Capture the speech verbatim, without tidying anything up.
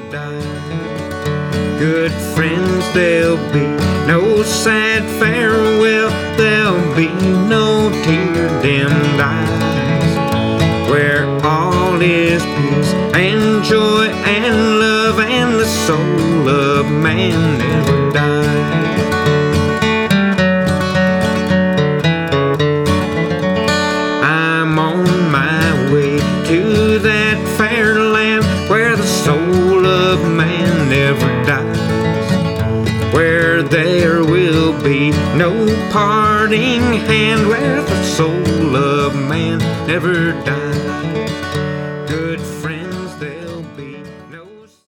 die. Good friends, there'll be no sad farewell, there'll be no tear-dimmed eyes, where all is peace and joy and love, and the soul of man never dies. I'm on my way to that fair land where the soul of man never dies, where there will be no parting hand, where the soul of man never dies.